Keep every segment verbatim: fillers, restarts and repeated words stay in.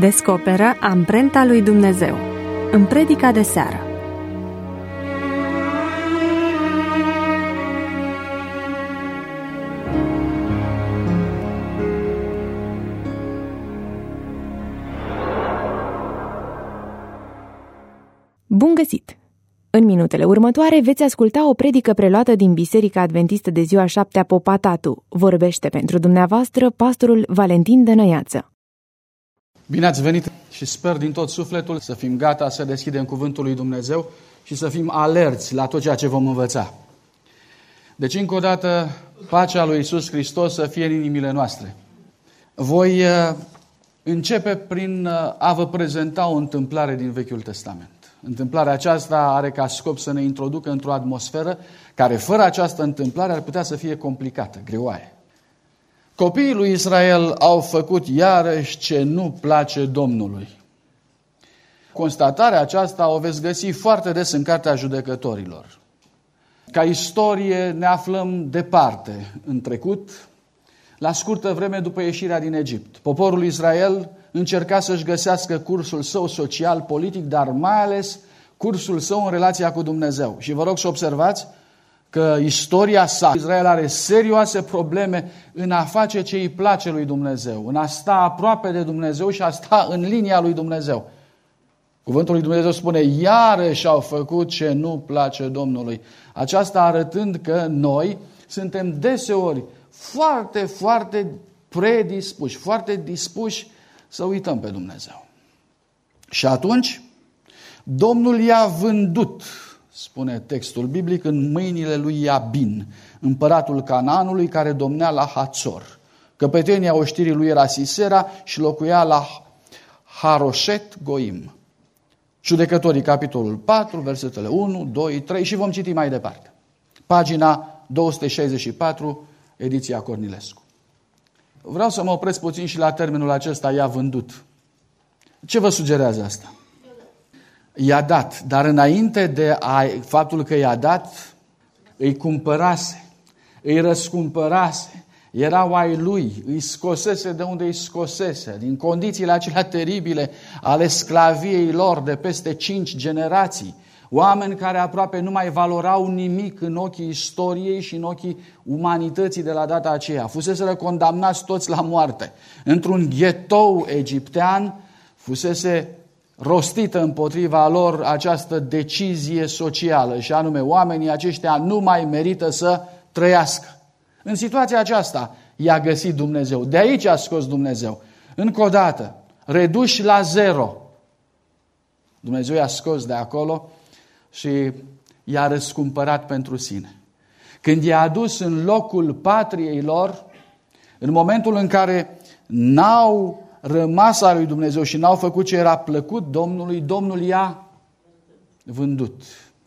Descoperă amprenta lui Dumnezeu în predica de seară. Bun găsit! În minutele următoare veți asculta o predică preluată din Biserica Adventistă de Ziua Șaptea Popatatu. Vorbește pentru dumneavoastră pastorul Valentin Dănăiață. Bine ați venit și sper din tot sufletul să fim gata să deschidem Cuvântul lui Dumnezeu și să fim alerți la tot ceea ce vom învăța. Deci, încă o dată, pacea lui Iisus Hristos să fie în inimile noastre. Voi începe prin a vă prezenta o întâmplare din Vechiul Testament. Întâmplarea aceasta are ca scop să ne introducă într-o atmosferă care, fără această întâmplare, ar putea să fie complicată, greoaie. Copiii lui Israel au făcut iarăși ce nu place Domnului. Constatarea aceasta o veți găsi foarte des în Cartea Judecătorilor. Ca istorie ne aflăm departe în trecut, la scurtă vreme după ieșirea din Egipt. Poporul Israel încerca să-și găsească cursul său social, politic, dar mai ales cursul său în relația cu Dumnezeu. Și vă rog să observați că istoria sa, Israel are serioase probleme în a face ce îi place lui Dumnezeu, în a sta aproape de Dumnezeu și a sta în linia lui Dumnezeu. Cuvântul lui Dumnezeu spune, iarăși au făcut ce nu place Domnului. Aceasta arătând că noi suntem deseori foarte, foarte predispuși, foarte dispuși să uităm pe Dumnezeu. Și atunci, Domnul i-a vândut, spune textul biblic, în mâinile lui Iabin, împăratul Canaanului, care domnea la Hațor. Căpetenia oștirii lui era Sisera și locuia la Haroshet Goim. Judecătorii, capitolul patru, versetele unu, doi, trei și vom citi mai departe. Pagina două sute șaizeci și patru, ediția Cornilescu. Vreau să mă opresc puțin și la termenul acesta, i-a vândut. Ce vă sugerează asta? I-a dat, dar înainte de a, faptul că i-a dat, îi cumpărase, îi răscumpărase, erau ai lui, îi scosese de unde îi scosese, din condițiile acelea teribile ale sclaviei lor de peste cinci generații. Oameni care aproape nu mai valorau nimic în ochii istoriei și în ochii umanității de la data aceea. Fuseseră condamnați toți la moarte. Într-un ghetou egiptean fusese rostită împotriva lor această decizie socială și anume oamenii aceștia nu mai merită să trăiască. În situația aceasta i-a găsit Dumnezeu. De aici a scos Dumnezeu. Încă o dată, reduși la zero. Dumnezeu i-a scos de acolo și i-a răscumpărat pentru sine. Când i-a adus în locul patriei lor, în momentul în care n-au rămas a lui Dumnezeu și n-au făcut ce era plăcut Domnului, Domnul i-a vândut.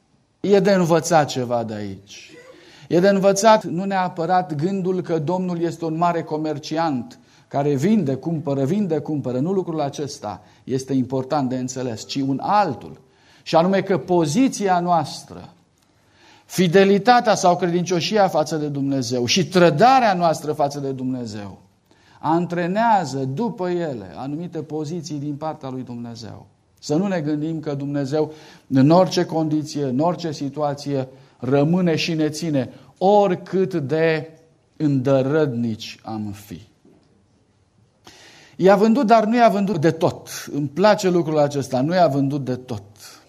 E de învățat ceva de aici. E de învățat nu neapărat gândul că Domnul este un mare comerciant care vinde, cumpără, vinde, cumpără. Nu lucrul acesta este important de înțeles, ci un altul. Și anume că poziția noastră, fidelitatea sau credincioșia față de Dumnezeu și trădarea noastră față de Dumnezeu antrenează după ele anumite poziții din partea lui Dumnezeu. Să nu ne gândim că Dumnezeu în orice condiție, în orice situație rămâne și ne ține, oricât de îndărădnici am fi. I-a vândut, dar nu i-a vândut de tot. Îmi place lucrul acesta, nu i-a vândut de tot.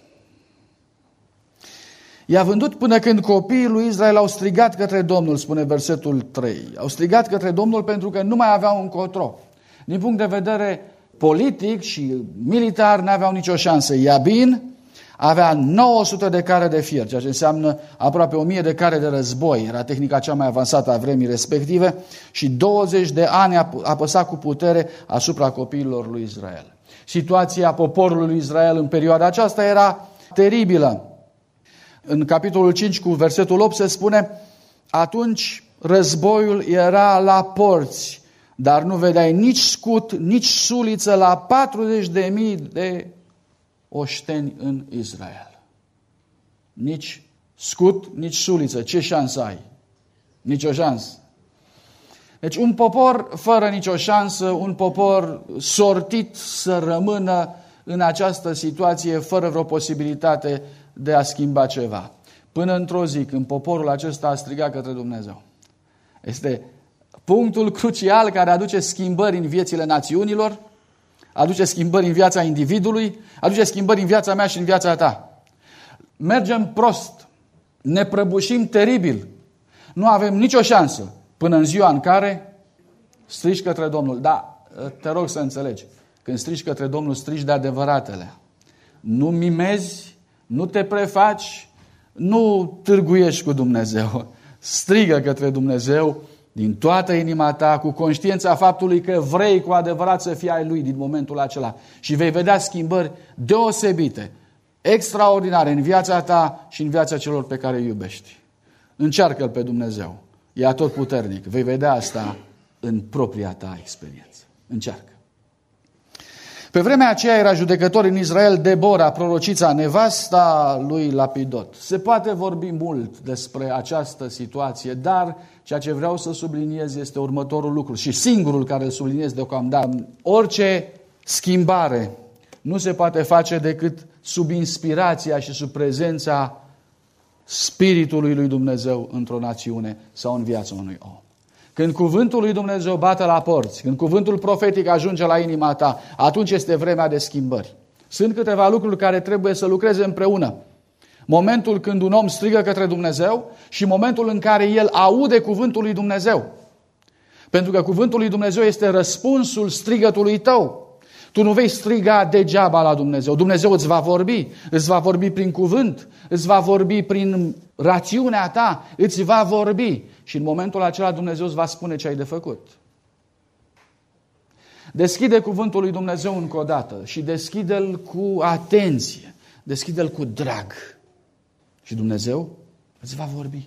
I-a vândut până când copiii lui Israel au strigat către Domnul, spune versetul trei. Au strigat către Domnul pentru că nu mai aveau încotro. Din punct de vedere politic și militar n-aveau nicio șansă. Iabin avea nouă sute de care de fier, ceea ce înseamnă aproape o mie de care de război. Era tehnica cea mai avansată a vremii respective și douăzeci de ani a apăsat cu putere asupra copiilor lui Israel. Situația poporului lui Israel în perioada aceasta era teribilă. În capitolul cinci cu versetul opt se spune, atunci războiul era la porți, dar nu vedeai nici scut, nici suliță la patruzeci de mii de oșteni în Israel. Nici scut, nici suliță. Ce șansă ai? Nici o șansă. Deci un popor fără nicio șansă, un popor sortit să rămână în această situație fără vreo posibilitate de a schimba ceva. Până într-o zi, când poporul acesta a strigat către Dumnezeu. Este punctul crucial care aduce schimbări în viețile națiunilor, aduce schimbări în viața individului, aduce schimbări în viața mea și în viața ta. Mergem prost, ne prăbușim teribil, nu avem nicio șansă până în ziua în care strigi către Domnul. Da, te rog să înțelegi, când strigi către Domnul, strigi de adevăratele. Nu mimezi, nu te prefaci, nu târguiești cu Dumnezeu. Strigă către Dumnezeu din toată inima ta, cu conștiința faptului că vrei cu adevărat să fii ai Lui din momentul acela. Și vei vedea schimbări deosebite, extraordinare în viața ta și în viața celor pe care îi iubești. Încearcă-L pe Dumnezeu. E atotputernic. Vei vedea asta în propria ta experiență. Încearcă. Pe vremea aceea era judecător în Israel Debora, prorocița, nevasta lui Lapidot. Se poate vorbi mult despre această situație, dar ceea ce vreau să subliniez este următorul lucru și singurul care îl subliniez deocamdată. Orice schimbare nu se poate face decât sub inspirația și sub prezența Spiritului lui Dumnezeu într-o națiune sau în viața unui om. Când cuvântul lui Dumnezeu bate la porți, când cuvântul profetic ajunge la inima ta, atunci este vremea de schimbări. Sunt câteva lucruri care trebuie să lucreze împreună. Momentul când un om strigă către Dumnezeu și momentul în care el aude cuvântul lui Dumnezeu. Pentru că cuvântul lui Dumnezeu este răspunsul strigătului tău. Tu nu vei striga degeaba la Dumnezeu. Dumnezeu îți va vorbi. Îți va vorbi prin cuvânt. Îți va vorbi prin rațiunea ta. Îți va vorbi. Și în momentul acela Dumnezeu îți va spune ce ai de făcut. Deschide cuvântul lui Dumnezeu încă o dată. Și deschide-l cu atenție. Deschide-l cu drag. Și Dumnezeu îți va vorbi.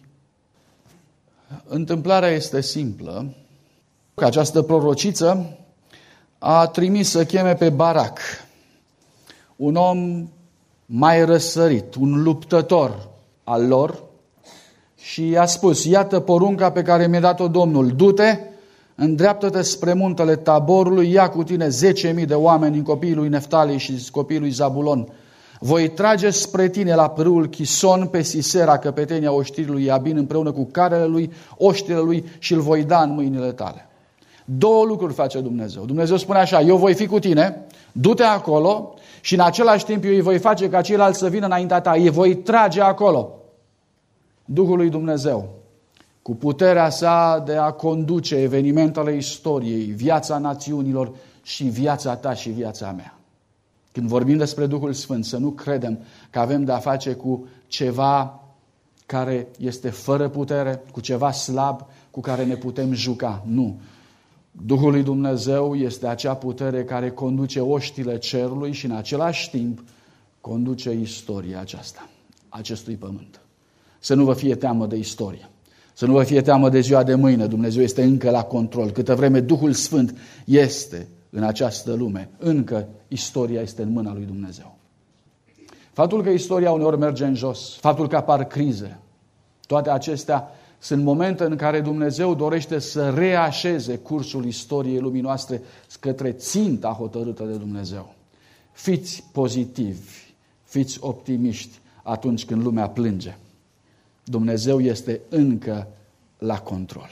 Întâmplarea este simplă. Că această prorociță a trimis să cheme pe Barac, un om mai răsărit, un luptător al lor, și i-a spus: iată porunca pe care mi-a dat-o Domnul, du-te, îndreaptă-te spre muntele Taborului, ia cu tine zece mii de oameni din copiii lui Neftali și copiii lui Zabulon. Voi trage spre tine la râul Chison pe Sisera, căpetenia oștirii lui Iabin, împreună cu carele lui, oștile lui, și îl voi da în mâinile tale. Două lucruri face Dumnezeu. Dumnezeu spune așa: eu voi fi cu tine, du-te acolo, și în același timp eu îi voi face ca ceilalți să vină înaintea ta, îi voi trage acolo. Duhul lui Dumnezeu, cu puterea sa de a conduce evenimentele istoriei, viața națiunilor și viața ta și viața mea. Când vorbim despre Duhul Sfânt, să nu credem că avem de a face cu ceva care este fără putere, cu ceva slab, cu care ne putem juca. Nu. Duhul lui Dumnezeu este acea putere care conduce oștile cerului și în același timp conduce istoria aceasta, acestui pământ. Să nu vă fie teamă de istorie. Să nu vă fie teamă de ziua de mâine. Dumnezeu este încă la control. Câtă vreme Duhul Sfânt este în această lume, încă istoria este în mâna lui Dumnezeu. Faptul că istoria uneori merge în jos, faptul că apar crize, toate acestea sunt momente în care Dumnezeu dorește să reașeze cursul istoriei lumii noastre către ținta hotărâtă de Dumnezeu. Fiți pozitivi, fiți optimiști atunci când lumea plânge. Dumnezeu este încă la control.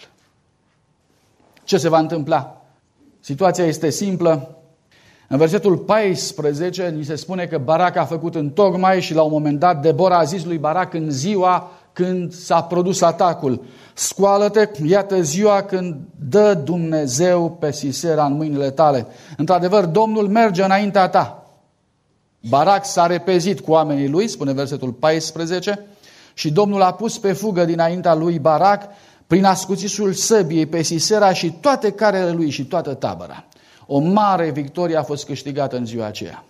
Ce se va întâmpla? Situația este simplă. În versetul paisprezece ni se spune că Barac a făcut întocmai și la un moment dat Debora a zis lui Barac în ziua când s-a produs atacul: scoală-te, iată ziua când dă Dumnezeu pe Sisera în mâinile tale. Într-adevăr, Domnul merge înaintea ta. Barac s-a repezit cu oamenii lui, spune versetul paisprezece, și Domnul a pus pe fugă dinaintea lui Barac prin ascuțișul săbiei pe Sisera și toate carele lui și toată tabăra. O mare victorie a fost câștigată în ziua aceea.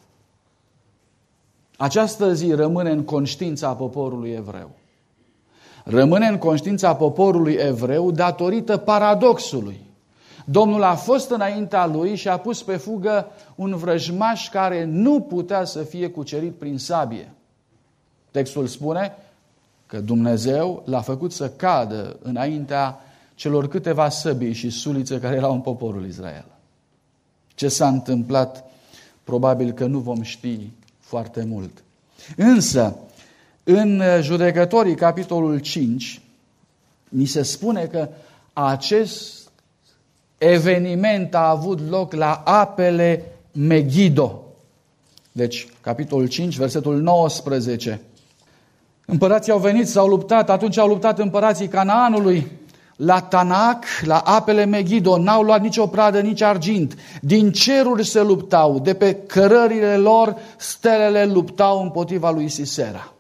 Această zi rămâne în conștiința poporului evreu. Rămâne în conștiința poporului evreu datorită paradoxului. Domnul a fost înaintea lui și a pus pe fugă un vrăjmaș care nu putea să fie cucerit prin sabie. Textul spune că Dumnezeu l-a făcut să cadă înaintea celor câteva săbii și sulițe care erau în poporul Israel. Ce s-a întâmplat, probabil că nu vom ști foarte mult. Însă, în Judecătorii, capitolul cinci, ni se spune că acest eveniment a avut loc la apele Megido. Deci, capitolul cinci, versetul nouăsprezece. Împărații au venit, s-au luptat, atunci au luptat împărații Canaanului la Tanac, la apele Megido, n-au luat nicio pradă, nici argint. Din ceruri se luptau, de pe cărările lor stelele luptau împotriva lui Sisera.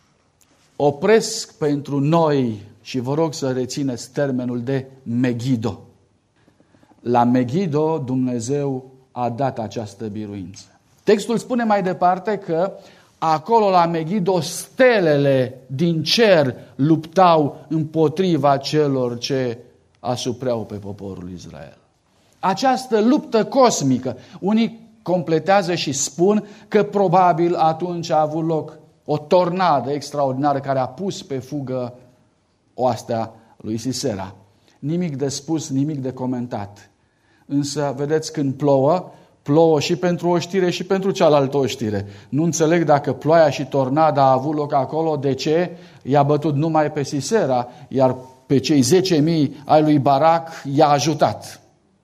Opresc pentru noi și vă rog să rețineți termenul de Megido. La Megido Dumnezeu a dat această biruință. Textul spune mai departe că acolo la Megido stelele din cer luptau împotriva celor ce asupreau pe poporul Israel. Această luptă cosmică, unii completează și spun că probabil atunci a avut loc o tornadă extraordinară care a pus pe fugă oastea lui Sisera. Nimic de spus, nimic de comentat. Însă, vedeți, când plouă, plouă și pentru o știre și pentru cealaltă o știre. Nu înțeleg dacă ploaia și tornada a avut loc acolo, de ce i-a bătut numai pe Sisera, iar pe cei zece mii ai lui Barac i-a ajutat.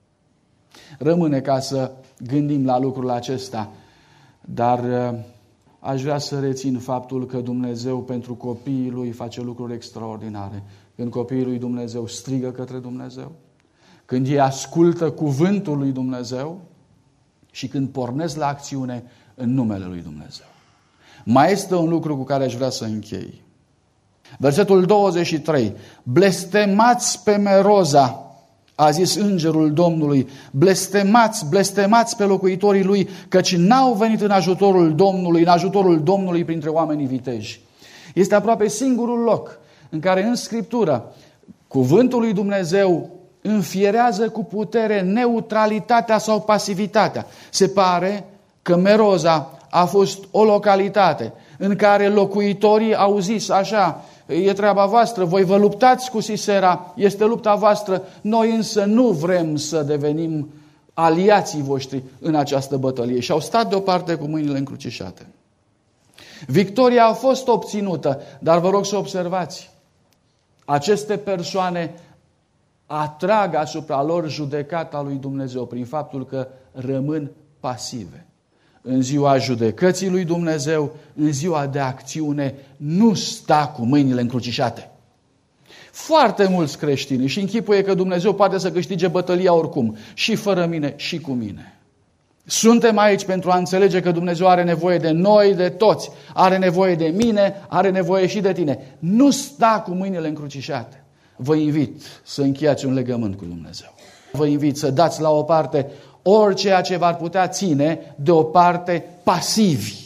Rămâne ca să gândim la lucrul acesta, dar aș vrea să rețin faptul că Dumnezeu pentru copiii Lui face lucruri extraordinare. Când copiii Lui Dumnezeu strigă către Dumnezeu, când ei ascultă cuvântul lui Dumnezeu și când pornesc la acțiune în numele lui Dumnezeu. Mai este un lucru cu care aș vrea să închei. Versetul douăzeci și trei. Blestemați pe Meroza, a zis îngerul Domnului, blestemați, blestemați pe locuitorii lui, căci n-au venit în ajutorul Domnului, în ajutorul Domnului printre oamenii viteji. Este aproape singurul loc în care în Scriptură cuvântul lui Dumnezeu înfierează cu putere neutralitatea sau pasivitatea. Se pare că Meroza a fost o localitate în care locuitorii au zis așa: e treaba voastră, voi vă luptați cu Sisera, este lupta voastră, noi însă nu vrem să devenim aliații voștri în această bătălie. Și au stat deoparte cu mâinile încrucișate. Victoria a fost obținută, dar vă rog să observați, aceste persoane atrag asupra lor judecata lui Dumnezeu prin faptul că rămân pasive. În ziua judecății lui Dumnezeu, în ziua de acțiune, nu sta cu mâinile încrucișate. Foarte mulți creștini își închipuie că Dumnezeu poate să câștige bătălia oricum, și fără mine, și cu mine. Suntem aici pentru a înțelege că Dumnezeu are nevoie de noi, de toți. Are nevoie de mine, are nevoie și de tine. Nu sta cu mâinile încrucișate. Vă invit să încheiați un legământ cu Dumnezeu. Vă invit să dați la o parte orice ce v-ar putea ține deoparte pasivi.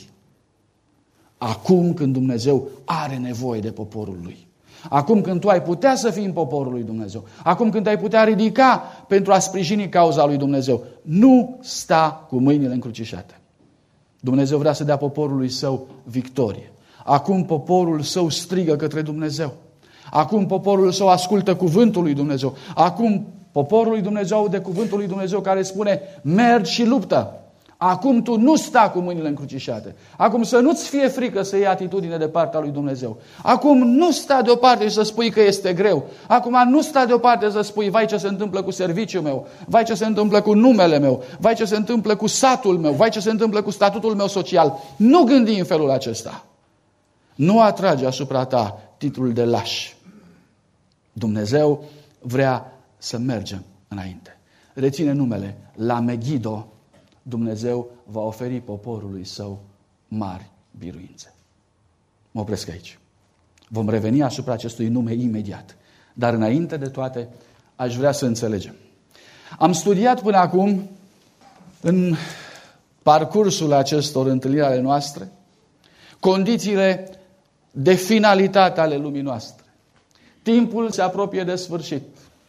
Acum când Dumnezeu are nevoie de poporul Lui. Acum când tu ai putea să fii în poporul lui Dumnezeu. Acum când ai putea ridica pentru a sprijini cauza lui Dumnezeu. Nu sta cu mâinile încrucișate. Dumnezeu vrea să dea poporului său victorie. Acum poporul său strigă către Dumnezeu. Acum poporul său ascultă cuvântul lui Dumnezeu. Acum poporul lui Dumnezeu aude cuvântul lui Dumnezeu care spune: mergi și luptă. Acum tu nu sta cu mâinile încrucișate. Acum să nu-ți fie frică să iei atitudine de partea lui Dumnezeu. Acum nu sta deoparte și să spui că este greu. Acum nu sta deoparte să spui: vai ce se întâmplă cu serviciul meu, vai ce se întâmplă cu numele meu, vai ce se întâmplă cu satul meu, vai ce se întâmplă cu statutul meu social. Nu gândi în felul acesta. Nu atrage asupra ta titlul de laș. Dumnezeu vrea să mergem înainte. Reține numele: la Megido Dumnezeu va oferi poporului său mari biruințe. Mă opresc aici. Vom reveni asupra acestui nume imediat. Dar înainte de toate, aș vrea să înțelegem. Am studiat până acum, în parcursul acestor întâlniri ale noastre, condițiile de finalitate ale lumii noastre. Timpul se apropie de sfârșit.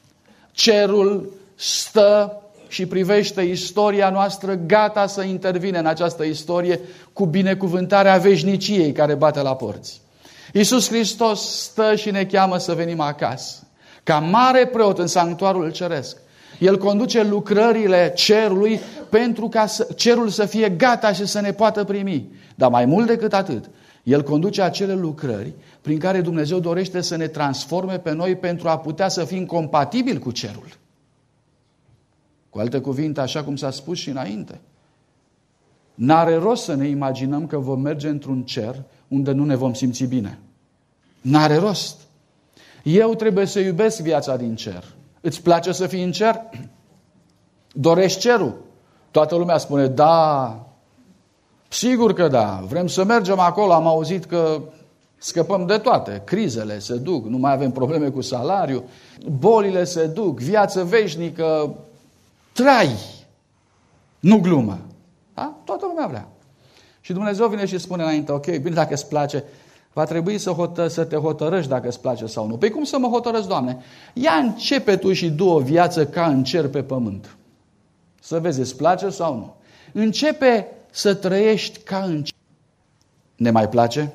Cerul stă și privește istoria noastră, gata să intervine în această istorie cu binecuvântarea veșniciei care bate la porți. Iisus Hristos stă și ne cheamă să venim acasă. Ca mare preot în sanctuarul ceresc. El conduce lucrările cerului pentru ca să, cerul să fie gata și să ne poată primi. Dar mai mult decât atât, El conduce acele lucrări prin care Dumnezeu dorește să ne transforme pe noi pentru a putea să fim compatibili cu cerul. Cu alte cuvinte, așa cum s-a spus și înainte, n-are rost să ne imaginăm că vom merge într-un cer unde nu ne vom simți bine. N-are rost. Eu trebuie să iubesc viața din cer. Îți place să fii în cer? Dorești cerul? Toată lumea spune, da, sigur că da, vrem să mergem acolo, am auzit că scăpăm de toate. Crizele se duc, nu mai avem probleme cu salariu, bolile se duc, viață veșnică, trai, nu glumă. Da? Toată lumea vrea. Și Dumnezeu vine și spune înainte, ok, bine, dacă îți place, va trebui să, hotă, să te hotărăști dacă îți place sau nu. Păi cum să mă hotărăști, Doamne? Ia începe tu și du o viață ca în cer pe pământ. Să vezi, îți place sau nu. Începe să trăiești ca în cer. Ne mai place?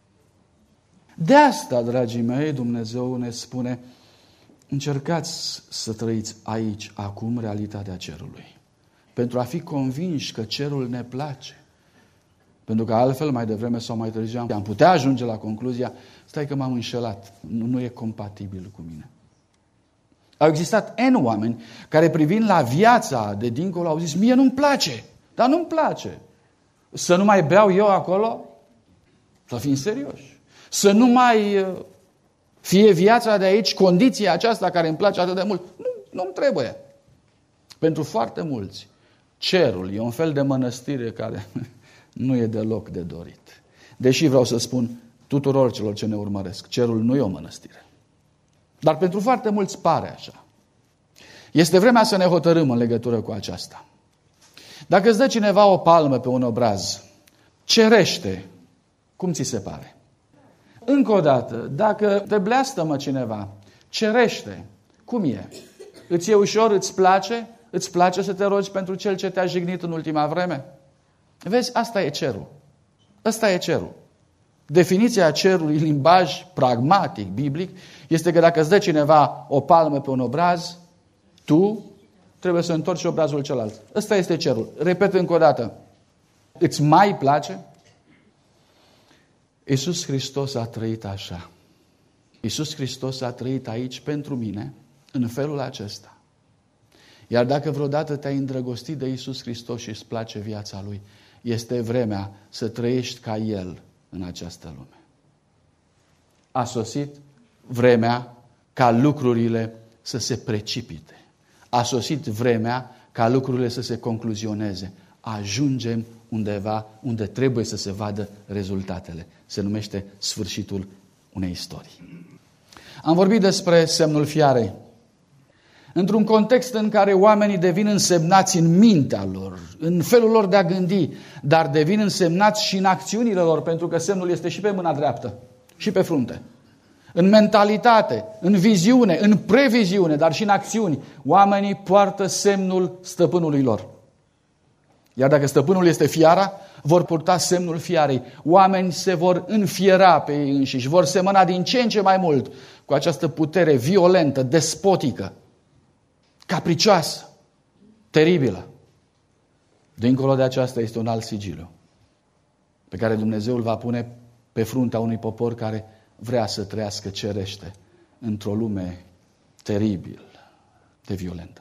De asta, dragii mei, Dumnezeu ne spune, încercați să trăiți aici, acum, realitatea cerului. Pentru a fi convinși că cerul ne place. Pentru că altfel, mai devreme sau mai târziu, am putea ajunge la concluzia, stai că m-am înșelat, nu, nu e compatibil cu mine. Au existat N oameni care, privind la viața de dincolo, au zis, mie nu-mi place, dar nu-mi place. Să nu mai beau eu acolo? Să fim serioși. Să nu mai fie viața de aici, condiția aceasta care îmi place atât de mult? Nu, nu-mi trebuie. Pentru foarte mulți, cerul e un fel de mănăstire care nu e deloc de dorit. Deși vreau să spun tuturor celor ce ne urmăresc, cerul nu e o mănăstire. Dar pentru foarte mulți pare așa. Este vremea să ne hotărâm în legătură cu aceasta. Dacă îți dă cineva o palmă pe un obraz, cerește, cum ți se pare? Încă o dată, dacă te bleastămă cineva, cerește, cum e? Îți e ușor, îți place? Îți place să te rogi pentru cel ce te-a jignit în ultima vreme? Vezi, asta e cerul. Asta e cerul. Definiția cerului, limbaj pragmatic, biblic, este că dacă îți dă cineva o palmă pe un obraz, tu trebuie să întorci obrazul celălalt. Ăsta este cerul. Repet încă o dată. Îți mai place? Iisus Hristos a trăit așa. Iisus Hristos a trăit aici pentru mine, în felul acesta. Iar dacă vreodată te-ai îndrăgostit de Iisus Hristos și îți place viața Lui, este vremea să trăiești ca El în această lume. A sosit vremea ca lucrurile să se precipite. A sosit vremea ca lucrurile să se concluzioneze. Ajungem undeva unde trebuie să se vadă rezultatele. Se numește sfârșitul unei istorii. Am vorbit despre semnul fiarei. Într-un context în care oamenii devin însemnați în mintea lor, în felul lor de a gândi, dar devin însemnați și în acțiunile lor, pentru că semnul este și pe mâna dreaptă, și pe frunte. În mentalitate, în viziune, în previziune, dar și în acțiuni, oamenii poartă semnul stăpânului lor. Iar dacă stăpânul este fiara, vor purta semnul fiarei. Oamenii se vor înfiera pe ei înșiși, vor semăna din ce în ce mai mult cu această putere violentă, despotică, capricioasă, teribilă. Dincolo de aceasta este un alt sigiliu pe care Dumnezeu îl va pune pe fruntea unui popor care vrea să trăiască cerește într-o lume teribil de violentă.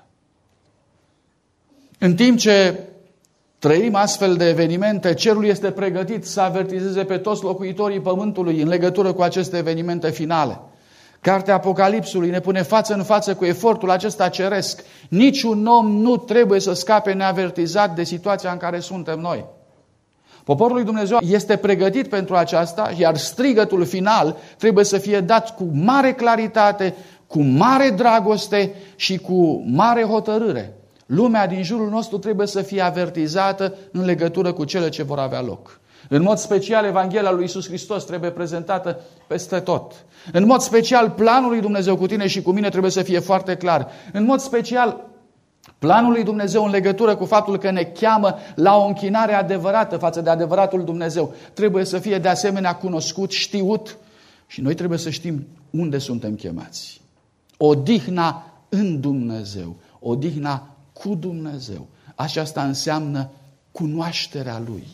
În timp ce trăim astfel de evenimente, cerul este pregătit să avertizeze pe toți locuitorii pământului în legătură cu aceste evenimente finale. Cartea Apocalipsului ne pune față în față cu efortul acesta ceresc. Niciun om nu trebuie să scape neavertizat de situația în care suntem noi. Poporul lui Dumnezeu este pregătit pentru aceasta, iar strigătul final trebuie să fie dat cu mare claritate, cu mare dragoste și cu mare hotărâre. Lumea din jurul nostru trebuie să fie avertizată în legătură cu cele ce vor avea loc. În mod special, Evanghelia lui Iisus Hristos trebuie prezentată peste tot. În mod special, planul lui Dumnezeu cu tine și cu mine trebuie să fie foarte clar. În mod special, planul lui Dumnezeu în legătură cu faptul că ne cheamă la o închinare adevărată față de adevăratul Dumnezeu trebuie să fie de asemenea cunoscut, știut și noi trebuie să știm unde suntem chemați. odihna în Dumnezeu, odihna cu Dumnezeu. Aceasta înseamnă cunoașterea Lui.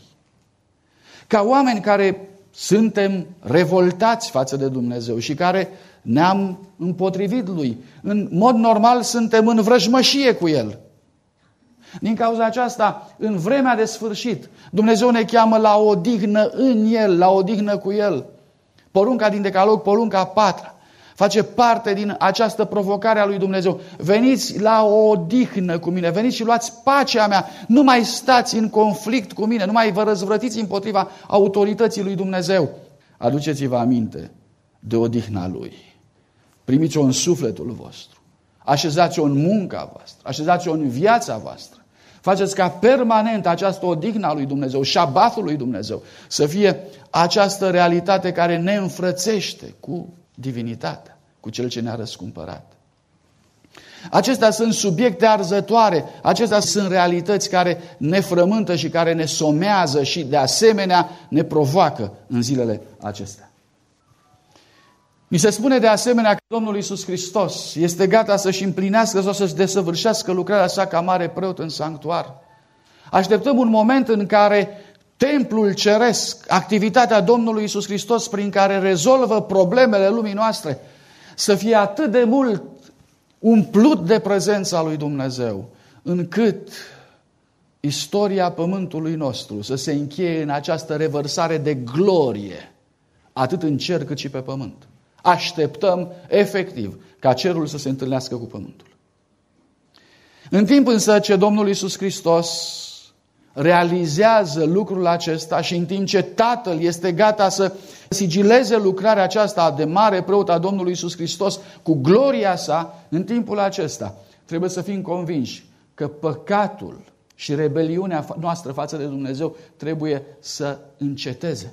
Ca oameni care suntem revoltați față de Dumnezeu și care ne-am împotrivit Lui, în mod normal suntem în vrăjmășie cu El. Din cauza aceasta, în vremea de sfârșit, Dumnezeu ne cheamă la odihnă în El, la odihnă cu El. Porunca din Decalog, porunca a patra, face parte din această provocare a lui Dumnezeu. Veniți la o odihnă cu mine, veniți și luați pacea mea, nu mai stați în conflict cu mine, nu mai vă răzvrătiți împotriva autorității lui Dumnezeu. Aduceți-vă aminte de odihna Lui. Primiți-o în sufletul vostru. Așezați-o în munca voastră, așezați-o în viața voastră. Faceți ca permanent această odihnă a lui Dumnezeu, șabatul lui Dumnezeu, să fie această realitate care ne înfrățește cu divinitatea, cu Cel ce ne-a răscumpărat. Acestea sunt subiecte arzătoare, acestea sunt realități care ne frământă și care ne somează și de asemenea ne provoacă în zilele acestea. Mi se spune de asemenea că Domnul Iisus Hristos este gata să-și împlinească sau să-și desăvârșească lucrarea sa ca mare preot în sanctuar. Așteptăm un moment în care templul ceresc, activitatea Domnului Iisus Hristos prin care rezolvă problemele lumii noastre, să fie atât de mult umplut de prezența lui Dumnezeu, încât istoria pământului nostru să se încheie în această revărsare de glorie, atât în cer cât și pe pământ. Așteptăm efectiv ca cerul să se întâlnească cu pământul. În timp însă ce Domnul Iisus Hristos realizează lucrul acesta și în timp ce Tatăl este gata să sigileze lucrarea aceasta de mare preot a Domnului Iisus Hristos cu gloria sa, în timpul acesta trebuie să fim convinși că păcatul și rebeliunea noastră față de Dumnezeu trebuie să înceteze.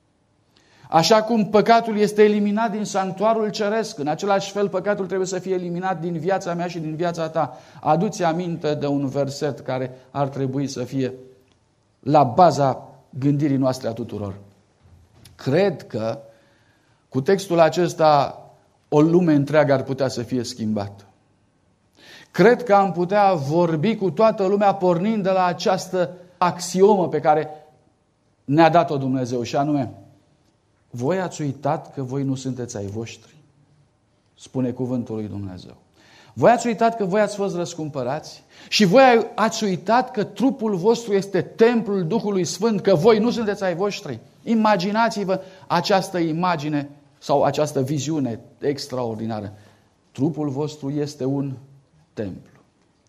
Așa cum păcatul este eliminat din sanctuarul ceresc, în același fel păcatul trebuie să fie eliminat din viața mea și din viața ta. Adu-ți aminte de un verset care ar trebui să fie la baza gândirii noastre a tuturor. Cred că cu textul acesta o lume întreagă ar putea să fie schimbată. Cred că am putea vorbi cu toată lumea pornind de la această axiomă pe care ne-a dat-o Dumnezeu și anume: voi ați uitat că voi nu sunteți ai voștri? Spune cuvântul lui Dumnezeu. Voi ați uitat că voi ați fost răscumpărați? Și voi ați uitat că trupul vostru este templul Duhului Sfânt, că voi nu sunteți ai voștri? Imaginați-vă această imagine sau această viziune extraordinară. Trupul vostru este un templu.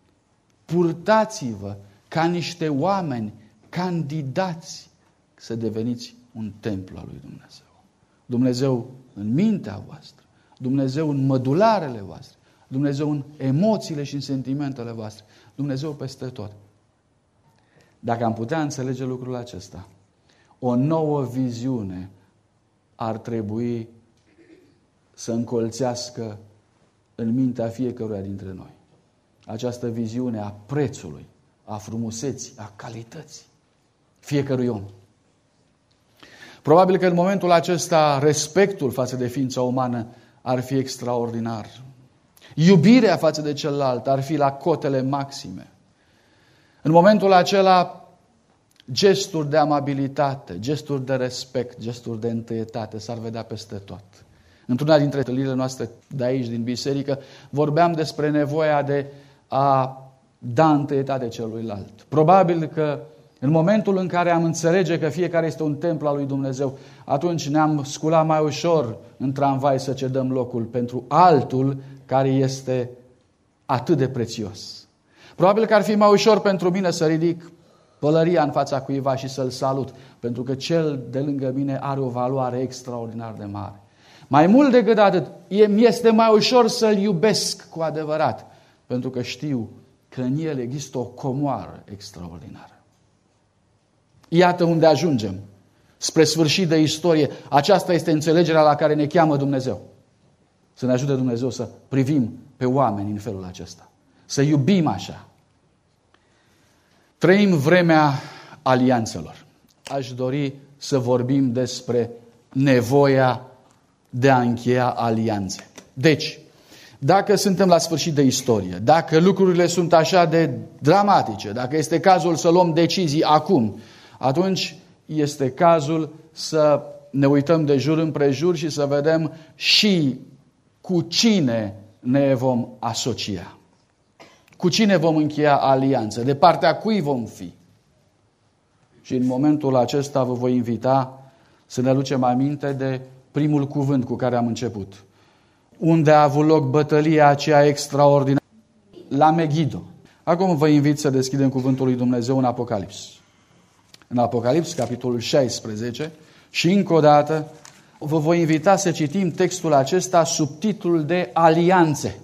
Purtați-vă ca niște oameni candidați să deveniți un templu al lui Dumnezeu. Dumnezeu în mintea voastră, Dumnezeu în mădularele voastre, Dumnezeu în emoțiile și în sentimentele voastre, Dumnezeu peste tot. Dacă am putea înțelege lucrul acesta, o nouă viziune ar trebui să încolțească în mintea fiecăruia dintre noi. Această viziune a prețului, a frumuseții, a calității fiecărui om. Probabil că în momentul acesta respectul față de ființa umană ar fi extraordinar. Iubirea față de celălalt ar fi la cotele maxime. În momentul acela, gesturi de amabilitate, gesturi de respect, gesturi de întâietate s-ar vedea peste tot. Într-una dintre întâlnirile noastre de aici, din biserică, vorbeam despre nevoia de a da întâietate celuilalt. Probabil că în momentul în care am înțelege că fiecare este un templu al lui Dumnezeu, atunci ne-am sculat mai ușor în tramvai să cedăm locul pentru altul care este atât de prețios. Probabil că ar fi mai ușor pentru mine să ridic pălăria în fața cuiva și să-l salut, pentru că cel de lângă mine are o valoare extraordinar de mare. Mai mult decât atât, mi este mai ușor să-l iubesc cu adevărat, pentru că știu că în el există o comoară extraordinară. Iată unde ajungem. Spre sfârșit de istorie, aceasta este înțelegerea la care ne cheamă Dumnezeu. Să ne ajute Dumnezeu să privim pe oameni în felul acesta. Să iubim așa. Trăim vremea alianțelor. Aș dori să vorbim despre nevoia de a încheia alianțe. Deci, Dacă suntem la sfârșit de istorie, dacă lucrurile sunt așa de dramatice, dacă este cazul să luăm decizii acum, atunci este cazul să ne uităm de jur împrejur și să vedem și cu cine ne vom asocia. Cu cine vom încheia alianță, de partea cui vom fi. Și în momentul acesta vă voi invita să ne aducem aminte de primul cuvânt cu care am început. Unde a avut loc bătălia aceea extraordinară? La Megido. Acum vă invit să deschidem cuvântul lui Dumnezeu în Apocalips. În Apocalips, capitolul șaisprezece, și încă o dată vă voi invita să citim textul acesta sub titlul de Alianțe.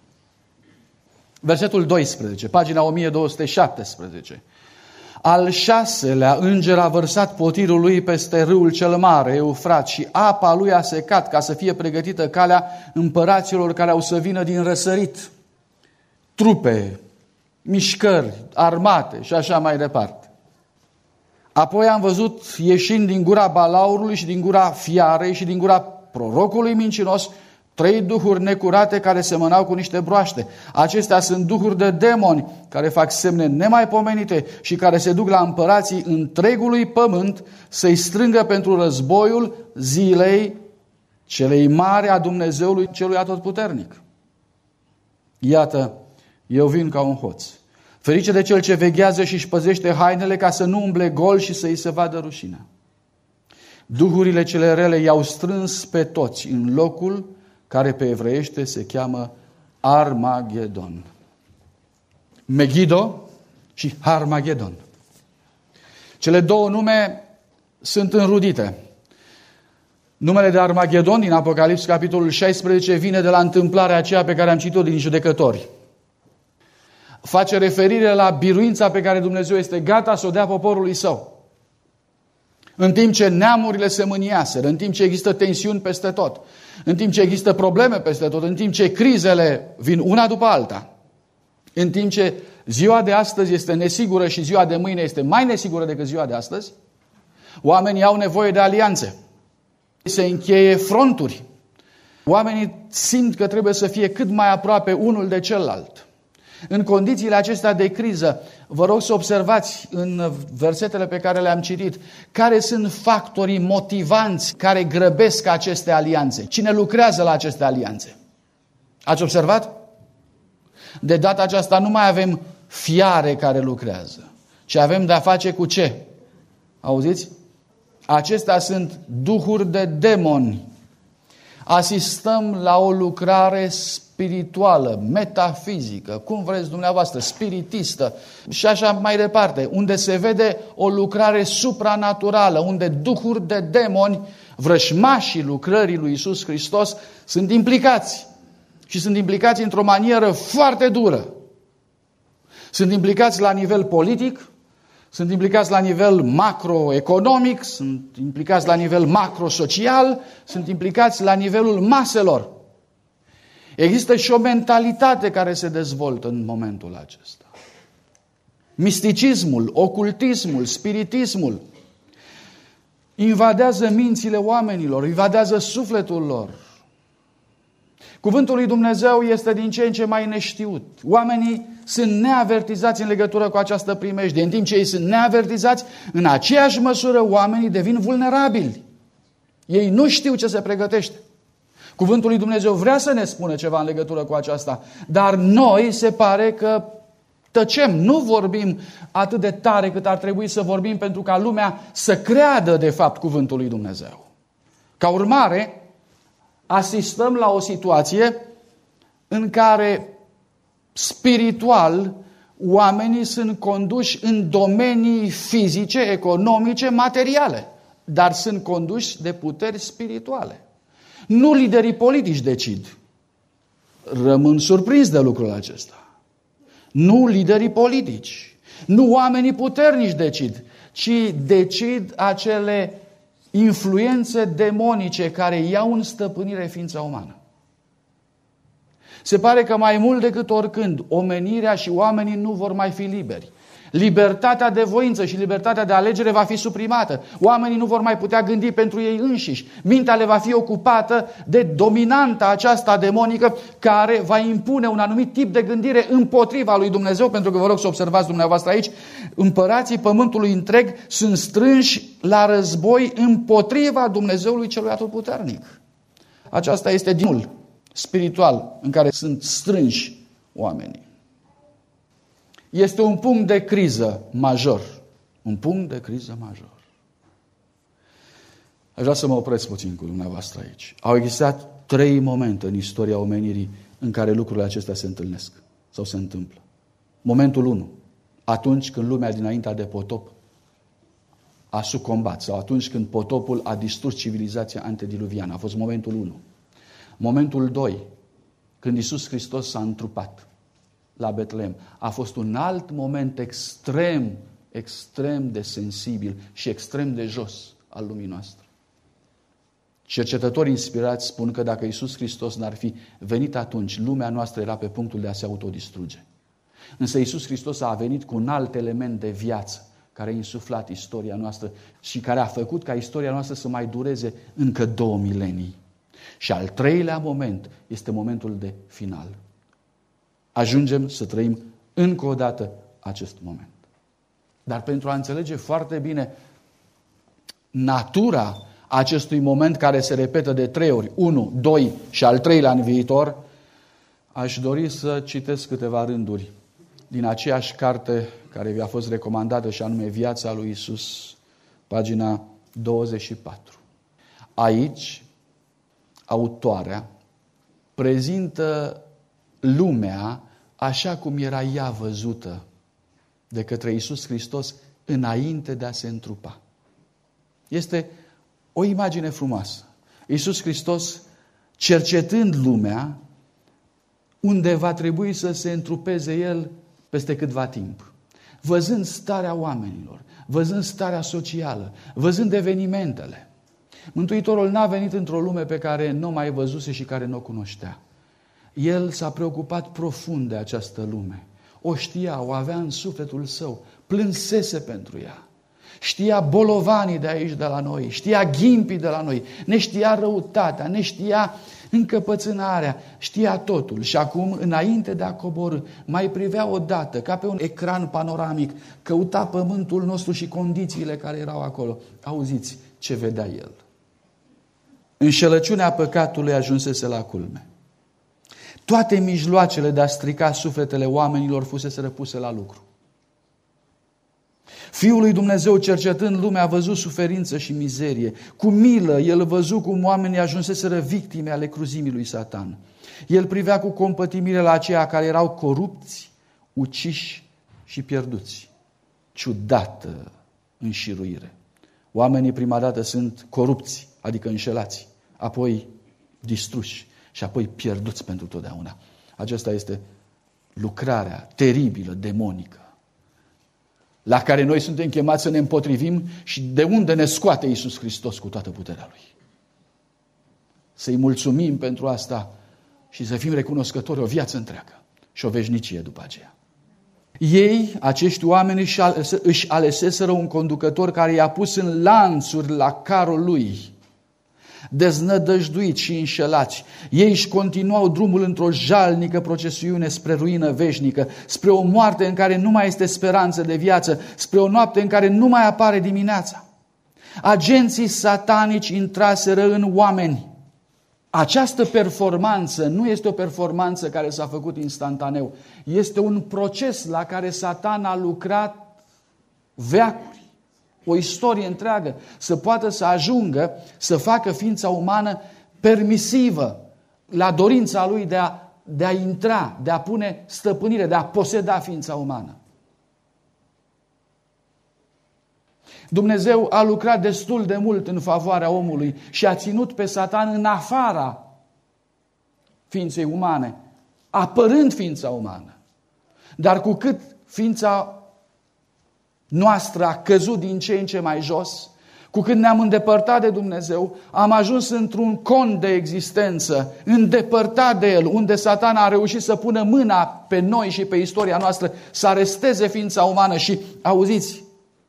Versetul doisprezece, pagina o mie două sute șaptesprezece. Al șaselea înger a vărsat potirul lui peste râul cel mare, Eufrat, și apa lui a secat ca să fie pregătită calea împăraților care au să vină din răsărit. Trupe, mișcări, armate și așa mai departe. Apoi am văzut ieșind din gura balaurului și din gura fiarei și din gura prorocului mincinos trei duhuri necurate care semănau cu niște broaște. Acestea sunt duhuri de demoni care fac semne nemaipomenite și care se duc la împărații întregului pământ să-i strângă pentru războiul zilei celei mari a Dumnezeului celui atotputernic. Iată, eu vin ca un hoț. Ferice de cel ce veghează și își păzește hainele ca să nu umble gol și să-i se vadă rușinea. Duhurile cele rele i-au strâns pe toți în locul care pe evreiește se cheamă Armagedon. Megido și Armagedon. Cele două nume sunt înrudite. Numele de Armagedon din Apocalips, capitolul șaisprezece, vine de la întâmplarea aceea pe care am citit-o din Judecători. Face referire la biruința pe care Dumnezeu este gata să o dea poporului său. În timp ce neamurile se mâniaseră, în timp ce există tensiuni peste tot, în timp ce există probleme peste tot, în timp ce crizele vin una după alta, în timp ce ziua de astăzi este nesigură și ziua de mâine este mai nesigură decât ziua de astăzi, oamenii au nevoie de alianțe. Se încheie fronturi. Oamenii simt că trebuie să fie cât mai aproape unul de celălalt. În condițiile acestea de criză, vă rog să observați în versetele pe care le-am citit, care sunt factorii motivanți care grăbesc aceste alianțe. Cine lucrează la aceste alianțe? Ați observat? De data aceasta nu mai avem fiare care lucrează, ci avem de-a face cu ce? Auziți? Acestea sunt duhuri de demoni. Asistăm la o lucrare spirituală, metafizică, cum vreți dumneavoastră, spiritistă și așa mai departe, unde se vede o lucrare supranaturală, unde duhuri de demoni, vrășmașii lucrării lui Iisus Hristos, sunt implicați. Și sunt implicați într-o manieră foarte dură. Sunt implicați la nivel politic, sunt implicați la nivel macroeconomic, sunt implicați la nivel macrosocial, sunt implicați la nivelul maselor. Există și o mentalitate care se dezvoltă în momentul acesta. Misticismul, ocultismul, spiritismul invadează mințile oamenilor, invadează sufletul lor. Cuvântul lui Dumnezeu este din ce în ce mai neștiut. Oamenii sunt neavertizați în legătură cu această primejdie. În timp ce ei sunt neavertizați, în aceeași măsură oamenii devin vulnerabili. Ei nu știu ce se pregătește. Cuvântul lui Dumnezeu vrea să ne spună ceva în legătură cu aceasta, dar noi se pare că tăcem, nu vorbim atât de tare cât ar trebui să vorbim pentru ca lumea să creadă de fapt cuvântul lui Dumnezeu. Ca urmare, asistăm la o situație în care spiritual oamenii sunt conduși în domenii fizice, economice, materiale, dar sunt conduși de puteri spirituale. Nu liderii politici decid. Rămân surprins de lucrul acesta. Nu liderii politici, nu oamenii puternici decid, ci decid acele influențe demonice care iau în stăpânire ființa umană. Se pare că mai mult decât oricând, omenirea și oamenii nu vor mai fi liberi. Libertatea de voință și libertatea de alegere va fi suprimată. Oamenii nu vor mai putea gândi pentru ei înșiși. Mintea le va fi ocupată de dominanta aceasta demonică care va impune un anumit tip de gândire împotriva lui Dumnezeu, pentru că vă rog să observați dumneavoastră aici, împărații pământului întreg sunt strânși la război împotriva Dumnezeului celui atotputernic. Aceasta este dinul spiritual în care sunt strânși oamenii. Este un punct de criză major. Un punct de criză major. Aș vrea să mă opresc puțin cu dumneavoastră aici. Au existat trei momente în istoria omenirii în care lucrurile acestea se întâlnesc sau se întâmplă. Momentul unu. Atunci când lumea dinaintea de potop a sucombat sau atunci când potopul a distrus civilizația antediluviană. A fost momentul unu. Momentul doi. Când Iisus Hristos s-a întrupat la Betlehem. A fost un alt moment extrem, extrem de sensibil și extrem de jos al lumii noastre. Cercetători inspirați spun că dacă Iisus Hristos n-ar fi venit atunci, lumea noastră era pe punctul de a se autodistruge. Însă Iisus Hristos a venit cu un alt element de viață care a insuflat istoria noastră și care a făcut ca istoria noastră să mai dureze încă două milenii. Și al treilea moment este momentul de final. Ajungem să trăim încă o dată acest moment. Dar pentru a înțelege foarte bine natura acestui moment care se repetă de trei ori, unu, doi și al treilea în viitor, aș dori să citesc câteva rânduri din aceeași carte care vi-a fost recomandată și anume Viața lui Iisus, pagina douăzeci și patru. Aici, autoarea prezintă lumea așa cum era ea văzută de către Iisus Hristos înainte de a se întrupa. Este o imagine frumoasă. Iisus Hristos cercetând lumea unde va trebui să se întrupeze El peste câtva timp. Văzând starea oamenilor, văzând starea socială, văzând evenimentele. Mântuitorul n-a venit într-o lume pe care nu mai văzuse și care nu o cunoștea. El s-a preocupat profund de această lume. O știa, o avea în sufletul său, plânsese pentru ea. Știa bolovanii de aici de la noi, știa ghimpii de la noi, ne știa răutatea, ne știa încăpățânarea, știa totul. Și acum, înainte de a coborî, mai privea odată, ca pe un ecran panoramic, căuta pământul nostru și condițiile care erau acolo. Auziți ce vedea el. Înșelăciunea păcatului ajunsese la culme. Toate mijloacele de a strica sufletele oamenilor fusese puse la lucru. Fiul lui Dumnezeu, cercetând lumea, a văzut suferință și mizerie. Cu milă, el văzut cum oamenii ajunseseră victime ale cruzimii lui Satan. El privea cu compătimire la aceia care erau corupți, uciși și pierduți. Ciudată înșiruire. Oamenii prima dată sunt corupți, adică înșelați, apoi distruși și apoi pierduți pentru totdeauna. Aceasta este lucrarea teribilă, demonică, la care noi suntem chemați să ne împotrivim și de unde ne scoate Iisus Hristos cu toată puterea Lui. Să-i mulțumim pentru asta și să fim recunoscători o viață întreagă și o veșnicie după aceea. Ei, acești oameni, își aleseseră un conducător care i-a pus în lanțuri la carul lui, deznădăjduiți și înșelați. Ei își continuau drumul într-o jalnică procesiune spre ruină veșnică, spre o moarte în care nu mai este speranță de viață, spre o noapte în care nu mai apare dimineața. Agenții satanici intraseră în oameni. Această performanță nu este o performanță care s-a făcut instantaneu. Este un proces la care Satan a lucrat veacuri. O istorie întreagă, să poată să ajungă să facă ființa umană permisivă la dorința lui de a, de a intra, de a pune stăpânire, de a poseda ființa umană. Dumnezeu a lucrat destul de mult în favoarea omului și a ținut pe Satan în afara ființei umane, apărând ființa umană. Dar cu cât ființa noastră a căzut din ce în ce mai jos, Cu cât ne-am îndepărtat de Dumnezeu, am ajuns într-un cont de existență, îndepărtat de El, unde Satana a reușit să pună mâna pe noi și pe istoria noastră, să aresteze ființa umană și, auziți,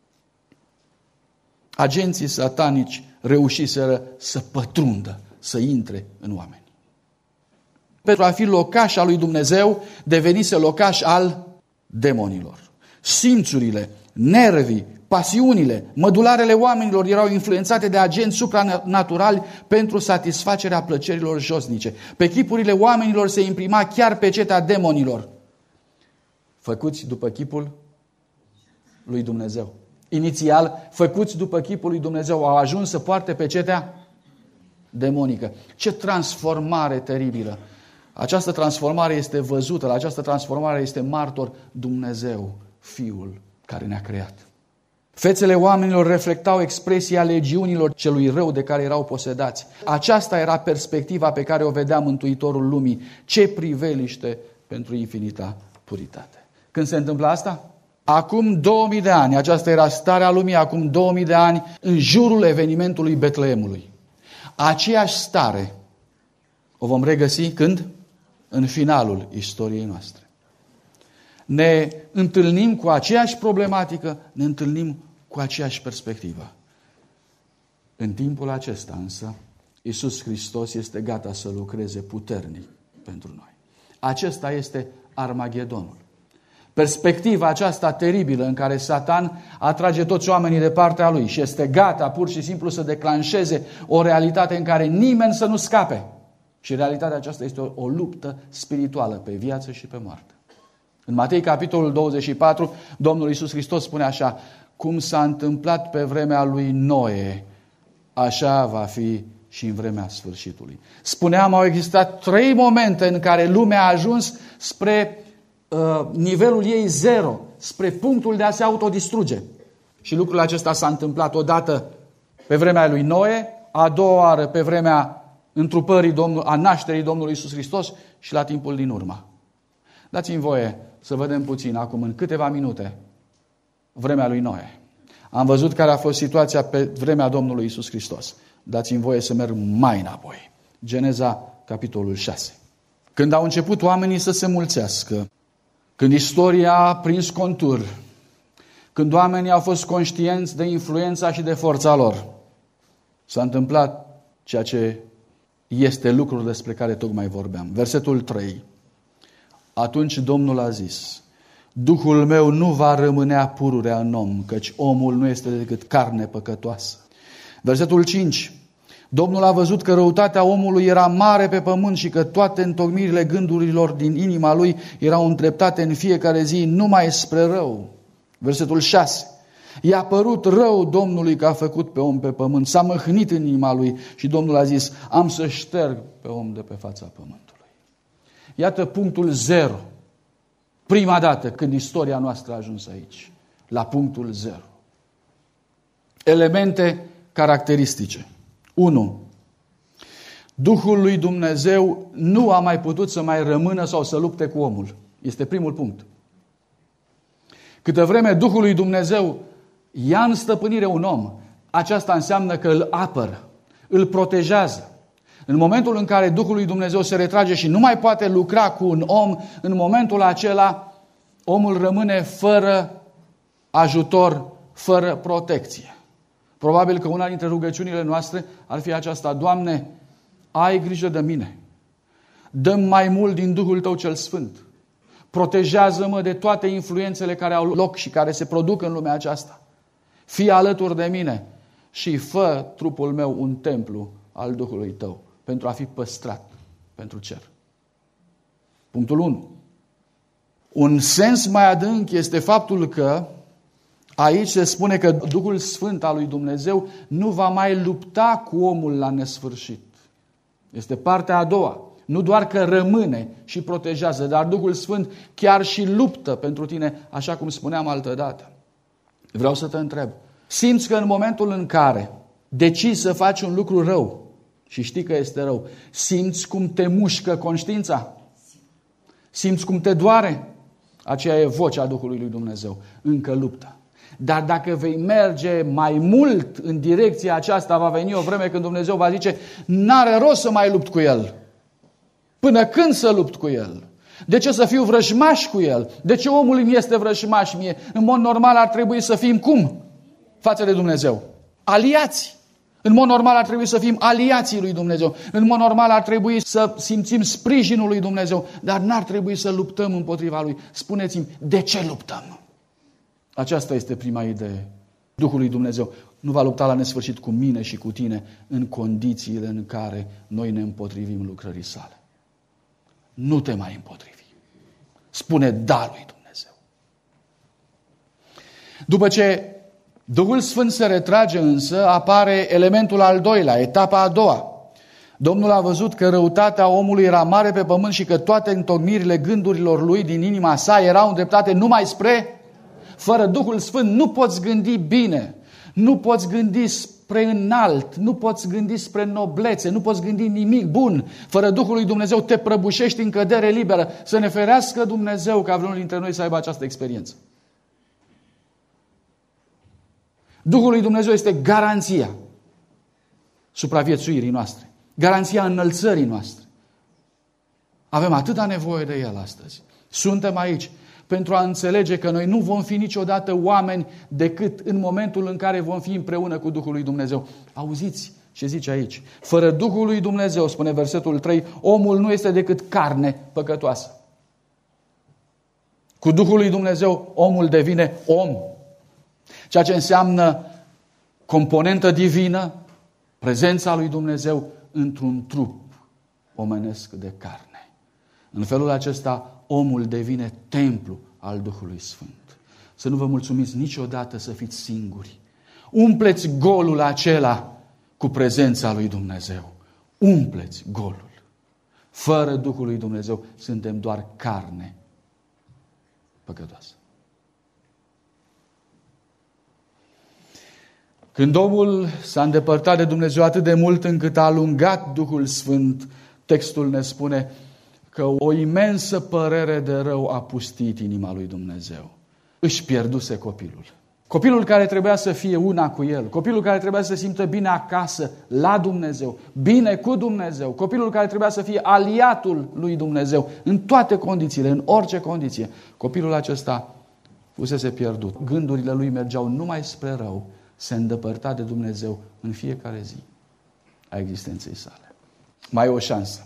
agenții satanici reușiseră să pătrundă, să intre în oameni. Pentru a fi locaș al lui Dumnezeu, devenise locaș al demonilor. Simțurile, nervii, pasiunile, mădularele oamenilor erau influențate de agenți supranaturali pentru satisfacerea plăcerilor josnice. Pe chipurile oamenilor se imprima chiar pecetea demonilor, făcuți după chipul lui Dumnezeu. Inițial, făcuți după chipul lui Dumnezeu, au ajuns să poarte pecetea demonică. Ce transformare teribilă! Această transformare este văzută, la această transformare este martor Dumnezeu, Fiul care ne-a creat. Fețele oamenilor reflectau expresia legiunilor celui rău de care erau posedați. Aceasta era perspectiva pe care o vedea Mântuitorul lumii. Ce priveliște pentru infinita puritate. Când se întâmplă asta? Acum două mii de ani, aceasta era starea lumii, acum două mii de ani, în jurul evenimentului Betleemului. Aceeași stare o vom regăsi când? În finalul istoriei noastre. Ne întâlnim cu aceeași problematică, ne întâlnim cu aceeași perspectivă. În timpul acesta însă, Iisus Hristos este gata să lucreze puternic pentru noi. Acesta este Armagedonul. Perspectiva aceasta teribilă în care Satan atrage toți oamenii de partea lui și este gata pur și simplu să declanșeze o realitate în care nimeni să nu scape. Și realitatea aceasta este o, o luptă spirituală pe viață și pe moarte. În Matei, capitolul douăzeci și patru, Domnul Iisus Hristos spune așa: cum s-a întâmplat pe vremea lui Noe, așa va fi și în vremea sfârșitului. Spuneam, au existat trei momente în care lumea a ajuns spre uh, nivelul ei zero, spre punctul de a se autodistruge. Și lucrul acesta s-a întâmplat odată pe vremea lui Noe, a doua oară pe vremea întrupării Domnului, a nașterii Domnului Iisus Hristos și la timpul din urmă. Dați-mi voie să vedem puțin acum, în câteva minute, vremea lui Noe. Am văzut care a fost situația pe vremea Domnului Iisus Hristos. Dați-mi voie să merg mai înapoi. Geneza, capitolul șase. Când au început oamenii să se mulțească, când istoria a prins contur, când oamenii au fost conștienți de influența și de forța lor, s-a întâmplat ceea ce este lucrul despre care tocmai vorbeam. Versetul trei. Atunci Domnul a zis: Duhul meu nu va rămânea pururea în om, căci omul nu este decât carne păcătoasă. Versetul cinci. Domnul a văzut că răutatea omului era mare pe pământ și că toate întocmirile gândurilor din inima lui erau îndreptate în fiecare zi numai spre rău. Versetul șase. I-a părut rău Domnului că a făcut pe om pe pământ, s-a măhnit în inima lui și Domnul a zis: am să șterg pe om de pe fața pământului. Iată punctul zero. Prima dată când istoria noastră a ajuns aici, la punctul zero. Elemente caracteristice. unu. Duhul lui Dumnezeu nu a mai putut să mai rămână sau să lupte cu omul. Este primul punct. Câtă vreme Duhul lui Dumnezeu ia în stăpânire un om, aceasta înseamnă că îl apără, îl protejează. În momentul în care Duhul lui Dumnezeu se retrage și nu mai poate lucra cu un om, în momentul acela omul rămâne fără ajutor, fără protecție. Probabil că una dintre rugăciunile noastre ar fi aceasta: Doamne, ai grijă de mine. Dă-mi mai mult din Duhul Tău cel Sfânt. Protejează-mă de toate influențele care au loc și care se produc în lumea aceasta. Fii alături de mine și fă trupul meu un templu al Duhului Tău pentru a fi păstrat pentru cer. Punctul unu. Un sens mai adânc este faptul că aici se spune că Duhul Sfânt al lui Dumnezeu nu va mai lupta cu omul la nesfârșit. Este partea a doua. Nu doar că rămâne și protejează, dar Duhul Sfânt chiar și luptă pentru tine, așa cum spuneam altădată. Vreau să te întreb. Simți că în momentul în care decizi să faci un lucru rău și știi că este rău, simți cum te mușcă conștiința? Simți cum te doare? Aceea e vocea Duhului lui Dumnezeu. Încă luptă. Dar dacă vei merge mai mult în direcția aceasta, va veni o vreme când Dumnezeu va zice, n-are rost să mai lupt cu el. Până când să lupt cu el? De ce să fiu vrăjmaș cu el? De ce omul îmi este vrăjmaș mie? În mod normal ar trebui să fim cum? Față de Dumnezeu. Aliați. În mod normal ar trebui să fim aliații lui Dumnezeu. În mod normal ar trebui să simțim sprijinul lui Dumnezeu. Dar n-ar trebui să luptăm împotriva lui. Spuneți-mi, de ce luptăm? Aceasta este prima idee. Duhul lui Dumnezeu nu va lupta la nesfârșit cu mine și cu tine în condițiile în care noi ne împotrivim lucrării sale. Nu te mai împotrivi. Spune da lui Dumnezeu. După ce Duhul Sfânt se retrage însă, apare elementul al doilea, etapa a doua. Domnul a văzut că răutatea omului era mare pe pământ și că toate întocmirile gândurilor lui din inima sa erau îndreptate numai spre... Fără Duhul Sfânt nu poți gândi bine, nu poți gândi spre înalt, nu poți gândi spre noblețe, nu poți gândi nimic bun. Fără Duhul lui Dumnezeu te prăbușești în cădere liberă. Să ne ferească Dumnezeu ca vreunul dintre noi să aibă această experiență. Duhul lui Dumnezeu este garanția supraviețuirii noastre, garanția înălțării noastre. Avem atâta nevoie de El astăzi. Suntem aici pentru a înțelege că noi nu vom fi niciodată oameni decât în momentul în care vom fi împreună cu Duhul lui Dumnezeu. Auziți ce zice aici? Fără Duhul lui Dumnezeu, spune versetul trei, omul nu este decât carne păcătoasă. Cu Duhul lui Dumnezeu, omul devine om. Ceea ce înseamnă componentă divină, prezența lui Dumnezeu într-un trup omenesc de carne. În felul acesta, omul devine templu al Duhului Sfânt. Să nu vă mulțumiți niciodată să fiți singuri. Umpleți golul acela cu prezența lui Dumnezeu. Umpleți golul. Fără Duhul lui Dumnezeu suntem doar carne păcătoasă. Când omul s-a îndepărtat de Dumnezeu atât de mult încât a alungat Duhul Sfânt, textul ne spune că o imensă părere de rău a pustit inima lui Dumnezeu. Își pierduse copilul. Copilul care trebuia să fie una cu el, copilul care trebuia să se simtă bine acasă, la Dumnezeu, bine cu Dumnezeu, copilul care trebuia să fie aliatul lui Dumnezeu în toate condițiile, în orice condiție. Copilul acesta fusese pierdut. Gândurile lui mergeau numai spre rău, se îndepărta de Dumnezeu în fiecare zi a existenței sale. Mai e o șansă.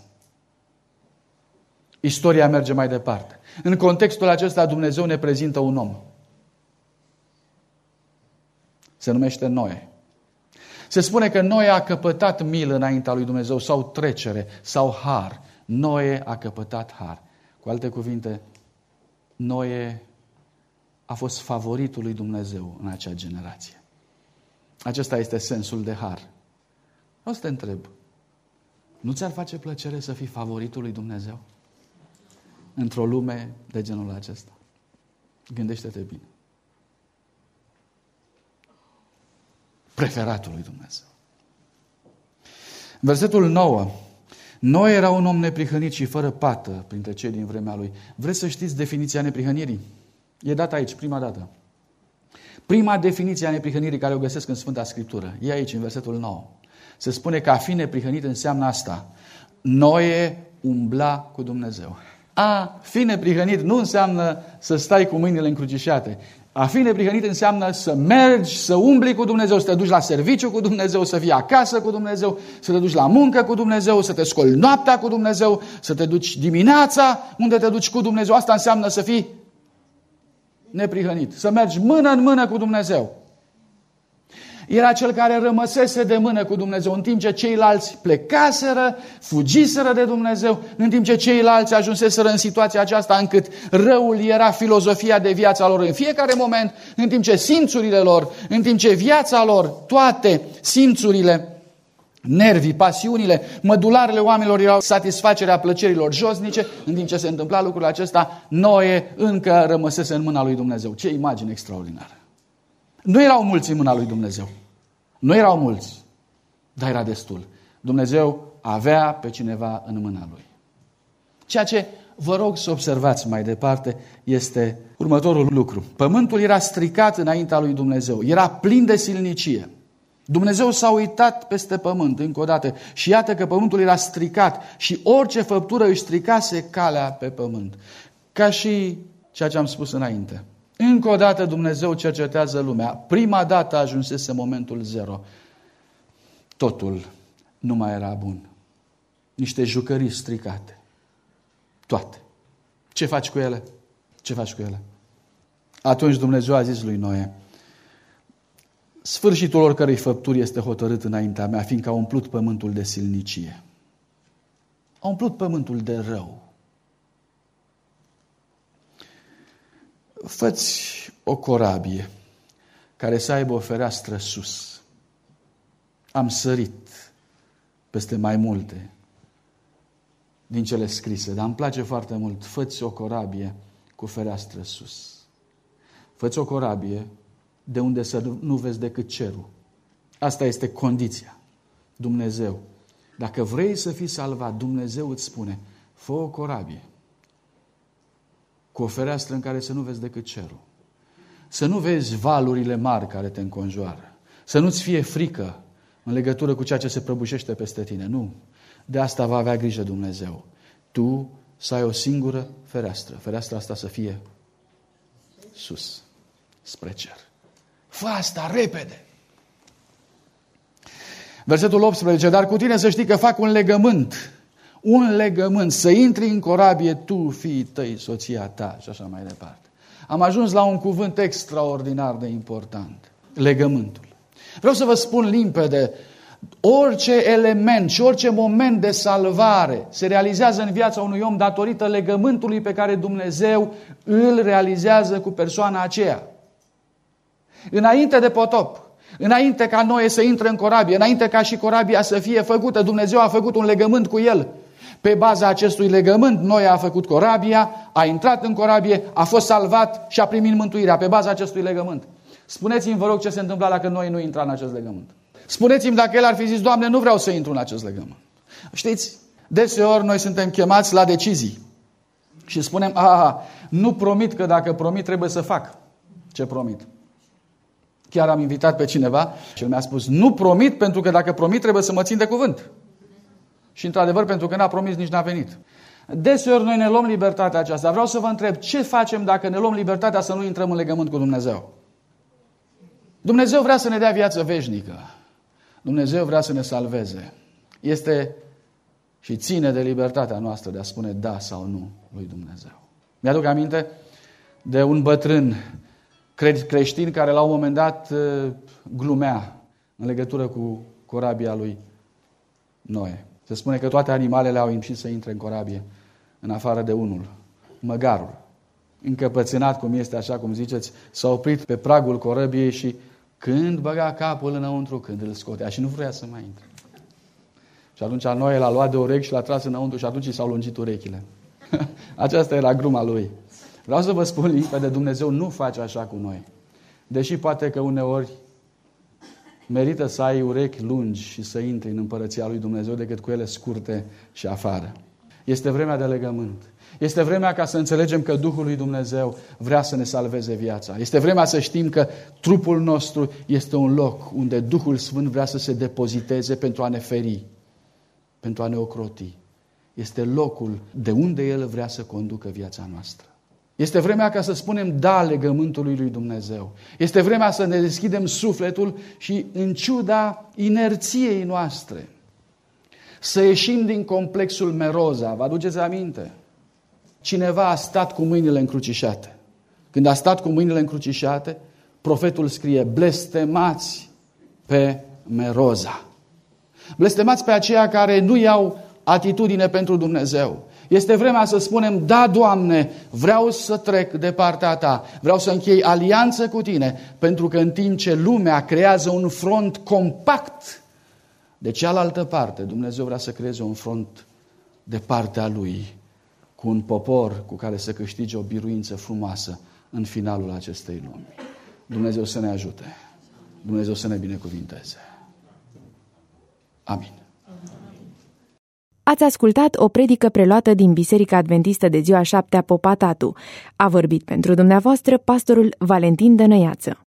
Istoria merge mai departe. În contextul acesta Dumnezeu ne prezintă un om. Se numește Noe. Se spune că Noe a căpătat milă înaintea lui Dumnezeu sau trecere sau har. Noe a căpătat har. Cu alte cuvinte, Noe a fost favoritul lui Dumnezeu în acea generație. Acesta este sensul de har. O să te întreb, nu ți-ar face plăcere să fii favoritul lui Dumnezeu? Într-o lume de genul acesta. Gândește-te bine. Preferatul lui Dumnezeu. Versetul nouă. Noe era un om neprihănit și fără pată printre cei din vremea lui. Vreți să știți definiția neprihănirii? E dată aici, prima dată. Prima definiție a neprihănirii care o găsesc în Sfânta Scriptură. E aici, în versetul nouă. Se spune că a fi neprihănit înseamnă asta. Noe umbla cu Dumnezeu. A fi neprihănit nu înseamnă să stai cu mâinile încrucișate. A fi neprihănit înseamnă să mergi, să umbli cu Dumnezeu, să te duci la serviciu cu Dumnezeu, să fii acasă cu Dumnezeu, să te duci la muncă cu Dumnezeu, să te scoli noaptea cu Dumnezeu, să te duci dimineața unde te duci cu Dumnezeu. Asta înseamnă să fii neprihănit. Să mergi mână în mână cu Dumnezeu. Era cel care rămăsese de mână cu Dumnezeu, în timp ce ceilalți plecaseră, fugiseră de Dumnezeu, în timp ce ceilalți ajunseseră în situația aceasta încât răul era filozofia de viața lor în fiecare moment, în timp ce simțurile lor, în timp ce viața lor, toate simțurile, nervii, pasiunile, mădularele oamenilor erau satisfacerea plăcerilor josnice, în timp ce se întâmpla lucrul acesta, Noe încă rămăsese în mâna lui Dumnezeu. Ce imagine extraordinară! Nu erau mulți în mâna lui Dumnezeu. Nu erau mulți, dar era destul. Dumnezeu avea pe cineva în mâna lui. Ceea ce vă rog să observați mai departe, este următorul lucru. Pământul era stricat înaintea lui Dumnezeu, era plin de silnicie. Dumnezeu s-a uitat peste pământ încă o dată și iată că pământul era stricat și orice făptură își stricase calea pe pământ. Ca și ceea ce am spus înainte. Încă o dată Dumnezeu cercetează lumea. Prima dată ajunsese momentul zero. Totul nu mai era bun. Niște jucării stricate. Toate. Ce faci cu ele? Ce faci cu ele? Atunci Dumnezeu a zis lui Noe: sfârșitul oricărei făpturi este hotărât înaintea mea, fiindcă a umplut pământul de silnicie. A umplut pământul de rău. Fă-ți o corabie care să aibă o fereastră sus. Am sărit peste mai multe din cele scrise, dar îmi place foarte mult. Fă-ți o corabie cu fereastră sus. Fă-ți o corabie de unde să nu vezi decât cerul. Asta este condiția. Dumnezeu. Dacă vrei să fii salvat, Dumnezeu îți spune: fă o corabie cu o fereastră în care să nu vezi decât cerul. Să nu vezi valurile mari care te înconjoară. Să nu-ți fie frică în legătură cu ceea ce se prăbușește peste tine. Nu. De asta va avea grijă Dumnezeu. Tu să ai o singură fereastră. Fereastra asta să fie sus, spre cer. Fă asta repede. Versetul optsprezece. Dar cu tine să știi că fac un legământ. Un legământ. Să intri în corabie tu, fiii tăi, soția ta și așa mai departe. Am ajuns la un cuvânt extraordinar de important. Legământul. Vreau să vă spun limpede. Orice element și orice moment de salvare se realizează în viața unui om datorită legământului pe care Dumnezeu îl realizează cu persoana aceea. Înainte de potop, înainte ca Noe să intre în corabie, înainte ca și corabia să fie făcută, Dumnezeu a făcut un legământ cu el. Pe baza acestui legământ, Noe a făcut corabia, a intrat în corabie, a fost salvat și a primit mântuirea pe baza acestui legământ. Spuneți-mi, vă rog, ce se întâmpla dacă Noe nu intra în acest legământ. Spuneți-mi dacă el ar fi zis: Doamne, nu vreau să intru în acest legământ. Știți, deseori noi suntem chemați la decizii și spunem: a, nu promit, că dacă promit trebuie să fac ce promit. Chiar am invitat pe cineva și el mi-a spus: nu promit, pentru că dacă promit trebuie să mă țin de cuvânt. Și într-adevăr, pentru că n-a promis, nici n-a venit. Deseori noi ne luăm libertatea aceasta. Vreau să vă întreb, ce facem dacă ne luăm libertatea să nu intrăm în legământ cu Dumnezeu? Dumnezeu vrea să ne dea viață veșnică. Dumnezeu vrea să ne salveze. Este și ține de libertatea noastră de a spune da sau nu lui Dumnezeu. Mi-aduc aminte de un bătrân creștin care la un moment dat glumea în legătură cu corabia lui Noe. Se spune că toate animalele au ieșit să intre în corabie, în afară de unul, măgarul. Încăpățânat cum este, așa cum ziceți, s-a oprit pe pragul corabiei și când băga capul înăuntru, când îl scotea și nu vrea să mai intre. Și atunci Noe l-a luat de urechi și l-a tras înăuntru și atunci i s-au lungit urechile. Aceasta era gluma lui. Vreau să vă spun limpede, Dumnezeu nu face așa cu noi. Deși poate că uneori merită să ai urechi lungi și să intri în împărăția lui Dumnezeu decât cu ele scurte și afară. Este vremea de legământ. Este vremea ca să înțelegem că Duhul lui Dumnezeu vrea să ne salveze viața. Este vremea să știm că trupul nostru este un loc unde Duhul Sfânt vrea să se depoziteze pentru a ne feri, pentru a ne ocroti. Este locul de unde El vrea să conducă viața noastră. Este vremea ca să spunem da legământului lui Dumnezeu. Este vremea să ne deschidem sufletul și, în ciuda inerției noastre, să ieșim din complexul Meroza. Vă aduceți aminte? Cineva a stat cu mâinile încrucișate. Când a stat cu mâinile încrucișate, profetul scrie: blestemați pe Meroza. Blestemați pe aceia care nu iau atitudine pentru Dumnezeu. Este vremea să spunem: da, Doamne, vreau să trec de partea Ta, vreau să închei alianță cu Tine, pentru că în timp ce lumea creează un front compact, de cealaltă parte, Dumnezeu vrea să creeze un front de partea Lui, cu un popor cu care să câștige o biruință frumoasă în finalul acestei lumi. Dumnezeu să ne ajute. Dumnezeu să ne binecuvinteze. Amin. Ați ascultat o predică preluată din Biserica Adventistă de Ziua Șaptea Popa Tatu. A vorbit pentru dumneavoastră pastorul Valentin Dănăiață.